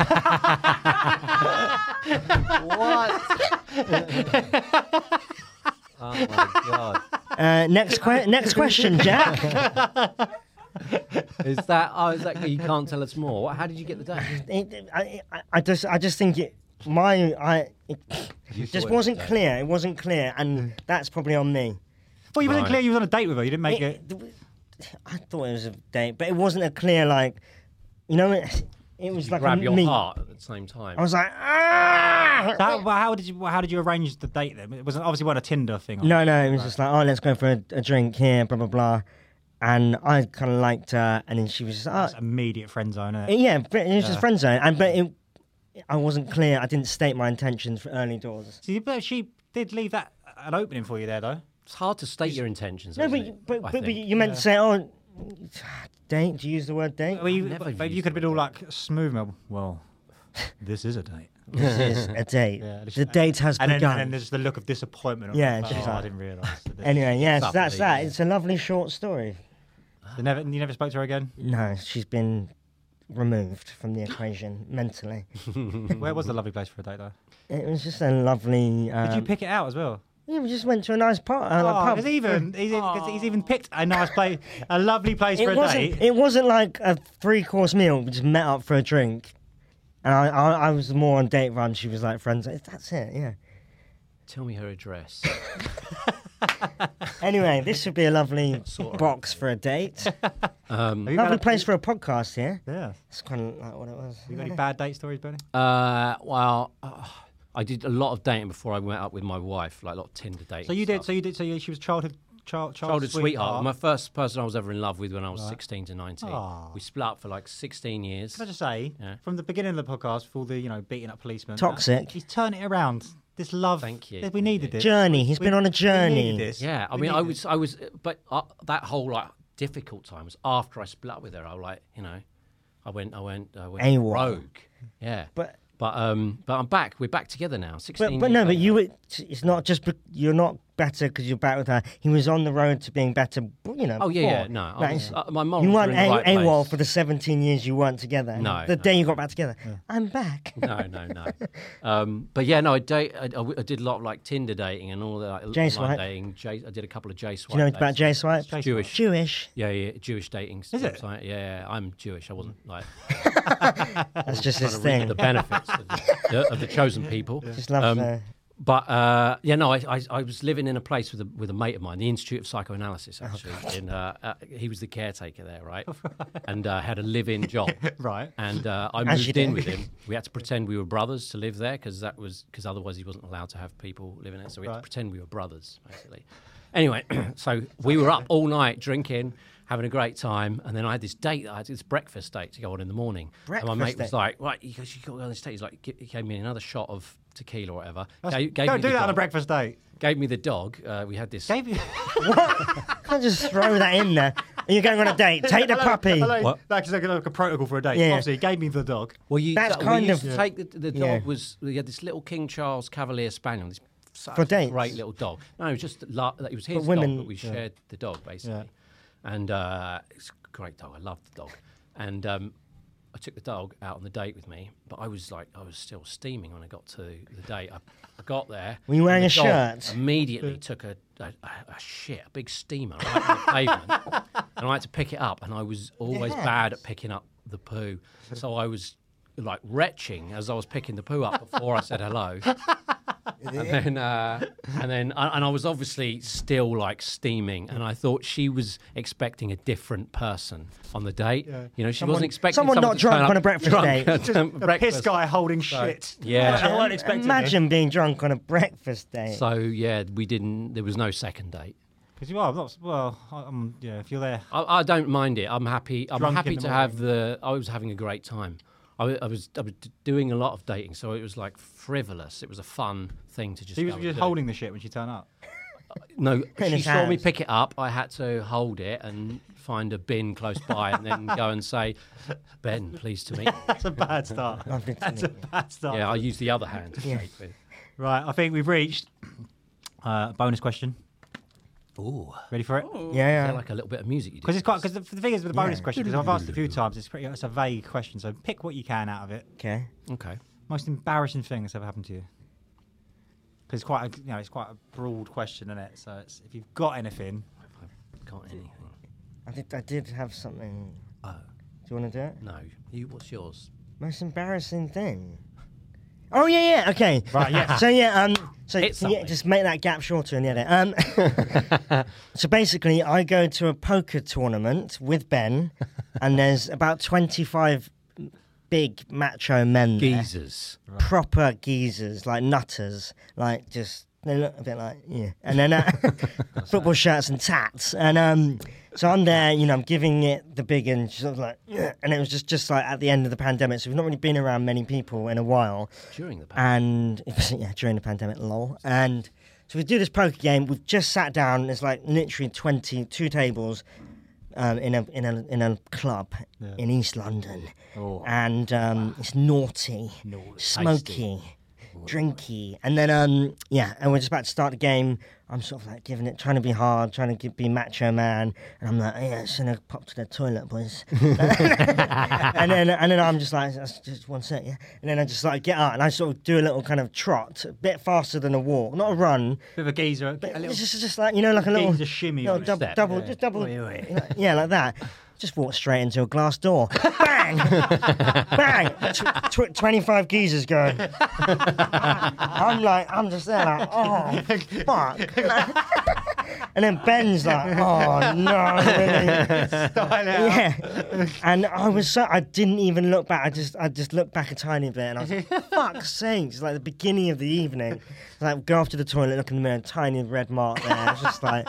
S11: What? Oh my god.
S10: Next question, Jack.
S11: Is that you can't tell us more? How did you get the date?
S10: I just think it just wasn't clear. It wasn't clear, and that's probably on me.
S9: Well, you wasn't clear you was on a date with her. You didn't make it.
S10: I thought it was a date, but it wasn't a clear it was like
S11: grab your
S10: me.
S11: heart at the same time.
S10: I was like,
S9: How did you arrange the date then? It wasn't obviously a Tinder thing.
S10: No, it was just like, oh, let's go for a drink here, blah blah blah. And I kind of liked her, and then she was just,
S9: That's immediate friend zone, isn't it?
S10: Yeah, it was just friend zone, I wasn't clear. I didn't state my intentions for early doors.
S9: See, but she did leave that an opening for you there, though.
S11: It's hard to state your intentions.
S10: No, but you meant to say, oh, date? Do you use the word date?
S9: Well, you could have been all like smooth. Well, this is a date.
S10: This is a date. The date has begun.
S9: And then there's the look of disappointment.
S10: Yeah,
S9: I didn't realise.
S10: Anyway, yes, that's that. It's a lovely short story.
S9: You never spoke to her again?
S10: No, she's been removed from the equation mentally.
S9: Where was the lovely place for a date, though?
S10: It was just a lovely...
S9: Did you pick it out as well?
S10: Yeah, we just went to a nice pub.
S9: He's even picked a nice place, a lovely place for a date.
S10: It wasn't like a 3-course meal. We just met up for a drink. And I was more on date run. She was like friends. That's it, yeah.
S11: Tell me her address.
S10: Anyway, this would be a lovely box for a date. Lovely place for a podcast here.
S9: Yeah.
S10: It's kind of like what it was.
S9: You got any bad date stories, Bernie?
S11: I did a lot of dating before I went up with my wife, like a lot of Tinder dating.
S9: So you did. She was childhood
S11: sweetheart. My first person I was ever in love with when I was 16 to 19.
S9: Aww.
S11: We split up for like 16 years.
S9: Can I just say, from the beginning of the podcast, for all the beating up policemen,
S10: toxic.
S9: He's turned it around. This love.
S11: Thank you.
S9: We needed this
S10: journey. He's been on a journey.
S9: We needed this.
S11: Yeah, I mean, I was, but that whole difficult time was after I split up with her. I went
S10: AWOL.
S11: rogue. Yeah, but I'm back. We're back together now. 16.
S10: But you were. It's not just you're not better because you're back with her. He was on the road to being better.
S11: Oh yeah. No, my mom.
S10: You weren't AWOL
S11: place.
S10: for the 17 years you weren't together.
S11: No.
S10: The day you got back together, I'm back.
S11: No. But yeah, no. I did a lot of Tinder dating and all that.
S10: J Swipe
S11: dating. I did a couple of J Swipe.
S10: Do you know about J Swipe?
S11: Jewish. Yeah. Jewish dating.
S9: Is it?
S11: Yeah, I'm Jewish. I wasn't like.
S10: That's just his thing.
S11: The benefits of the chosen people.
S10: Just love.
S11: But I was living in a place with a mate of mine, the Institute of Psychoanalysis, actually. He was the caretaker there, right? And had a live-in job,
S9: right?
S11: And I moved in with him. We had to pretend we were brothers to live there because otherwise he wasn't allowed to have people living there. So we had to pretend we were brothers, basically. Anyway, so we were up all night drinking, having a great time, and then I had this date. I had this breakfast date to go on in the morning. And my mate was like, "Right, you got to go on this date." He's like, he gave me another shot of tequila or whatever.
S9: Don't do that on a breakfast date.
S11: Gave me the dog. We had this.
S10: Gave you what? Can't just throw that in there. Are you going on a date? Take the puppy.
S9: What? That's like a protocol for a date.
S10: Yeah.
S9: Obviously, he gave me the dog.
S11: Well,
S10: that's
S11: kind of take the dog. We had this little King Charles Cavalier Spaniel. This
S10: for dates.
S11: Great little dog. No, it was just it was his dog, but we shared the dog basically. Yeah. And it's a great dog. I loved the dog. And I took the dog out on the date with me, but I was still steaming when I got to the date. I got there.
S10: Were you wearing a shirt?
S11: Immediately took a big steamer right on the pavement, and I had to pick it up. And I was always bad at picking up the poo, so I was retching as I was picking the poo up before I said hello. And then I was obviously still steaming, and I thought she was expecting a different person on the date. Yeah. She wasn't expecting
S10: someone not drunk on a breakfast date.
S9: Just a piss guy holding shit.
S11: Yeah,
S9: I weren't expecting.
S10: Imagine being drunk on a breakfast date.
S11: So yeah, we didn't. There was no second date.
S9: Because if you're there,
S11: I don't mind it. I'm happy. I'm happy to have I was having a great time. I was doing a lot of dating, so it was frivolous. It was a fun thing to just.
S9: She was just holding the shit when she turned up.
S11: No, she saw me pick it up. I had to hold it and find a bin close by, and then go and say, "Ben, pleased to meet you."
S9: That's a bad start. That's a bad start.
S11: Yeah, I used the other hand to shake with.
S9: Right, I think we've reached a bonus question.
S11: Ooh.
S9: Ready for it?
S11: Is there like a little bit of music you do?
S9: Because it's quite. Because the thing is with the bonus question, because I've asked it a few times, it's a vague question. So pick what you can out of it.
S10: Okay.
S11: Okay.
S9: Most embarrassing thing that's ever happened to you. Because it's quite a broad question, isn't it? So it's, if you've got anything.
S11: I've got anything.
S10: I did have something.
S11: Oh.
S10: Do you want to do it?
S11: No. What's yours?
S10: Most embarrassing thing. Oh yeah. Okay.
S9: Right. Yeah.
S10: So yeah. So
S11: It's
S10: can you
S11: something.
S10: just make that gap shorter in the edit. So basically, I go to a poker tournament with Ben, and there's about 25 big macho men there.
S11: Geezers.
S10: Proper geezers, like nutters, like just they look a bit like and then football shirts and tats, and so I'm there, I'm giving it the big and sort of like, and it was just like at the end of the pandemic, so we've not really been around many people in a while.
S11: During the pandemic.
S10: And during the pandemic, lol. And so we do this poker game. We've just sat down. There's like literally 22 tables. In a club in East London, and it's naughty, smoky, drinky, and then and we're just about to start the game. I'm sort of like giving it, trying to be hard, trying to be macho man, and I'm like, it's gonna pop to the toilet, boys. and then I'm just like, that's just one sec, and then I just like get up and I sort of do a little kind of trot, a bit faster than a walk, not a run.
S9: Bit of a geezer,
S10: a little, it's just like like a little
S9: geezer shimmy,
S10: double,
S9: yeah.
S10: just double, like that. Just walk straight into a glass door. Bang! Bang! 25 geezers going. I'm just there like, oh, fuck. And then Ben's like, oh, no. Really? Yeah. And I didn't even look back. I just looked back a tiny bit and I was like, fuck's sake. It's like the beginning of the evening. Like, go off to the toilet, look in the mirror, tiny red mark there. It's just like...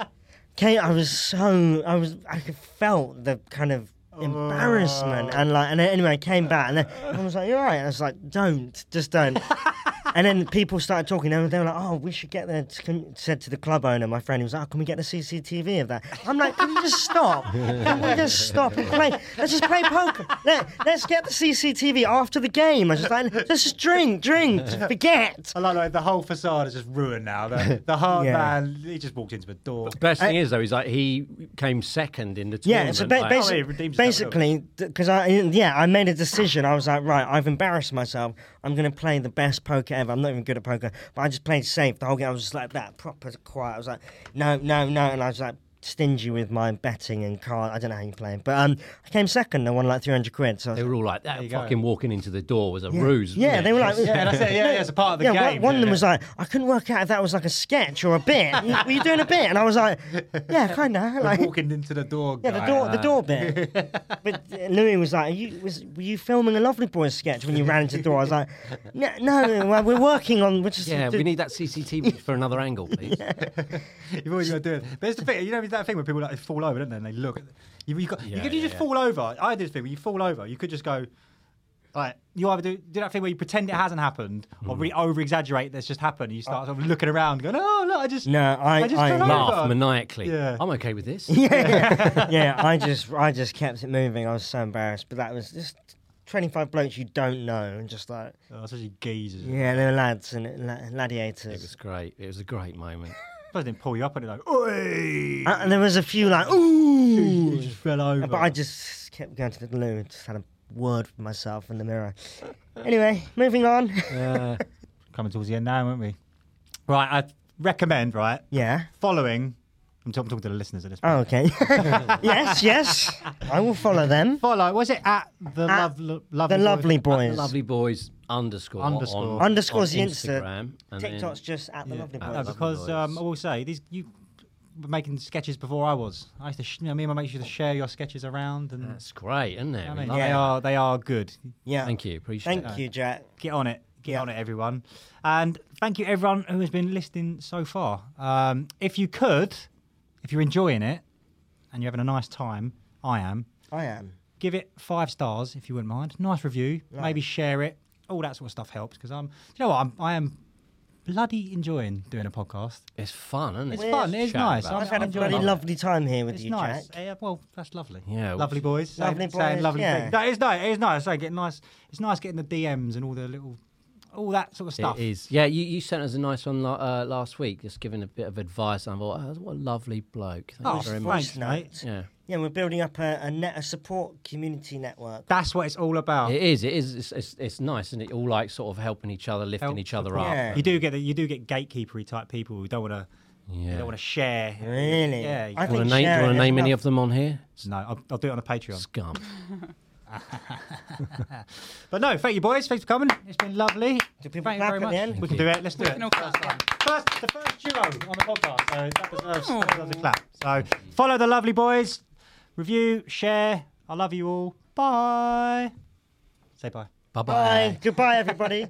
S10: I felt the kind of embarrassment and anyway I came back and then I was like, you're right. And I was like, just don't. And then people started talking. They were like, oh, we should get there. Said to the club owner, my friend, he was like, oh, can we get the CCTV of that? I'm like, can you just stop? Can we just stop and play? Let's just play poker. Let's get the CCTV after the game. I was just like, let's just drink, just forget.
S9: I like the whole facade is just ruined now. The hard man, he just walked into a door.
S11: The best thing is, though, is like he came second in the tournament.
S10: Yeah, so basically, because I made a decision. I was like, right, I've embarrassed myself. I'm going to play the best poker ever. I'm not even good at poker, but I just played safe the whole game. I was just like that, proper quiet. I was like, no, and I was like stingy with my betting and card. I don't know how you play, but I came second. I won like 300 quid. So
S11: they were all like, that fucking walking into the door was a ruse.
S10: Yeah, they were like,
S9: that's it. Yeah, it's a part of the game.
S10: One of them was like, I couldn't work out if that was like a sketch or a bit. Were you doing a bit? And I was like, yeah, kind of. Like
S9: walking into the door.
S10: Yeah, the door bit. But Louis was like, were you filming a Lovely Boys sketch when you ran into the door? I was like, no, well, we're working on.
S11: We need that CCTV for another angle, please.
S9: You've always got to do it. But it's the thing, that thing where people like fall over, don't they? And they look at you just fall over. I did this thing where you fall over. You could just go like you either do that thing where you pretend it hasn't happened or really over exaggerate that's just happened. You start sort of looking around, going, "Oh look, I just
S11: laugh maniacally. Yeah. I'm okay with this."
S10: Yeah. I just kept it moving. I was so embarrassed, but that was just 25 blokes you don't know, and just like
S9: especially geezers.
S10: Yeah, they were lads and gladiators.
S11: It was great. It was a great moment.
S9: I didn't pull you up on it like, oi!
S10: And there was a few like, ooh!
S9: You just fell over.
S10: But I just kept going to the loo and just had a word for myself in the mirror. Anyway, moving on.
S9: Coming towards the end now, aren't we? Right, I recommend,
S10: Yeah.
S9: Following. I'm talking to the listeners at this point.
S10: Oh, okay. yes. I will follow them.
S9: Was it at the
S10: Lovely Boys?
S11: Lovely Boys _.
S10: Underscore's the
S11: Instagram.
S10: TikTok's just at the Lovely Boys.
S9: Because I will say, you were making sketches before I was. I used to, me and my mates used to share your sketches around. And
S11: that's great, isn't it?
S9: I mean, they are good.
S10: Yeah.
S11: Thank you. Appreciate it.
S10: Thank you, Jack.
S9: Get on it. Get on it, everyone. And thank you, everyone who has been listening so far. If you're enjoying it and you're having a nice time, I am. Give it 5 stars if you wouldn't mind. Nice review. Right. Maybe share it. All that sort of stuff helps because you know what? I am bloody enjoying doing a podcast.
S11: It's fun, isn't it?
S9: It's fun. It's nice.
S10: I've had a bloody lovely time here with you,
S9: nice.
S10: Jack.
S9: Well, that's lovely.
S11: Yeah,
S9: lovely boys. Saying lovely things. No, it's nice. It's nice. It's nice getting the DMs and all the little all that sort of stuff.
S11: It is. Yeah, you sent us a nice one last week, just giving a bit of advice. And I thought, oh, what a lovely bloke. Thank you very much.
S9: Thanks, mate.
S11: Yeah.
S10: Yeah, we're building up a support community network.
S9: That's what it's all about.
S11: It is. It's nice, isn't it? All like sort of helping each other, lifting each other up.
S10: Yeah.
S9: You do get gatekeepery type people who don't want to.
S11: Yeah.
S9: They don't want to share.
S10: Really?
S9: Yeah.
S10: I
S11: Do you
S10: think
S11: want to
S10: sharing
S11: name
S10: is
S11: any
S10: enough.
S11: of them on here?
S9: No, I'll do it on a Patreon.
S11: Scum.
S9: But no, thank you, boys. Thanks for coming. It's been lovely.
S10: Do people
S9: Thank you
S10: clap
S9: very
S10: at
S9: much.
S10: the end?
S9: We can do it. Let's do
S12: We
S9: it.
S12: can all clap, yeah.
S9: The first duo on the podcast. So that deserves a clap. So follow the lovely boys. Review, share. I love you all. Bye. Say bye.
S11: Bye-bye.
S10: Bye. Goodbye, everybody.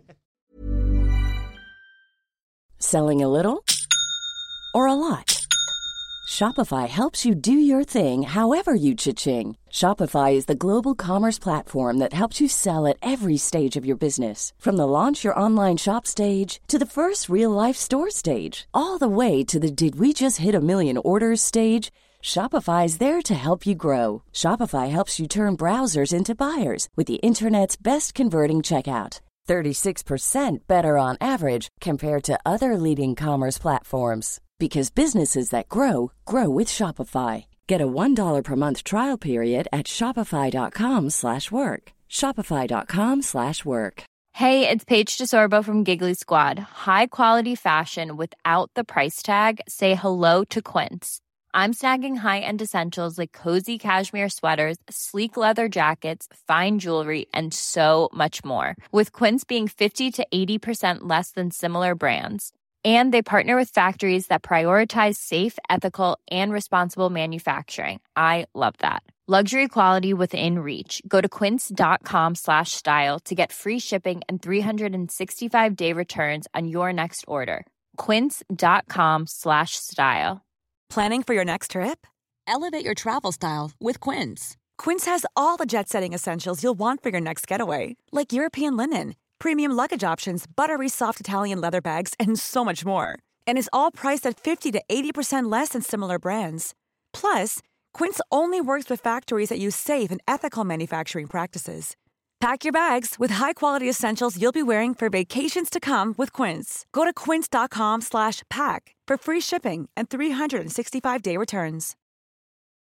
S16: Selling a little or a lot? Shopify helps you do your thing however you cha-ching. Shopify is the global commerce platform that helps you sell at every stage of your business. From the launch your online shop stage to the first real-life store stage, all the way to the did we just hit a million orders stage. Shopify is there to help you grow. Shopify helps you turn browsers into buyers with the internet's best converting checkout. 36% better on average compared to other leading commerce platforms. Because businesses that grow, grow with Shopify. Get a $1 per month trial period at shopify.com/work. Shopify.com/work.
S17: Hey, it's Paige DeSorbo from Giggly Squad. High quality fashion without the price tag. Say hello to Quince. I'm snagging high-end essentials like cozy cashmere sweaters, sleek leather jackets, fine jewelry, and so much more. With Quince being 50 to 80% less than similar brands. And they partner with factories that prioritize safe, ethical, and responsible manufacturing. I love that. Luxury quality within reach. Go to quince.com/style to get free shipping and 365-day returns on your next order. Quince.com/style.
S18: Planning for your next trip? Elevate your travel style with Quince. Quince has all the jet-setting essentials you'll want for your next getaway, like European linen, premium luggage options, buttery soft Italian leather bags, and so much more. And is all priced at 50 to 80% less than similar brands. Plus, Quince only works with factories that use safe and ethical manufacturing practices. Pack your bags with high-quality essentials you'll be wearing for vacations to come with Quince. Go to quince.com/pack for free shipping and 365-day returns.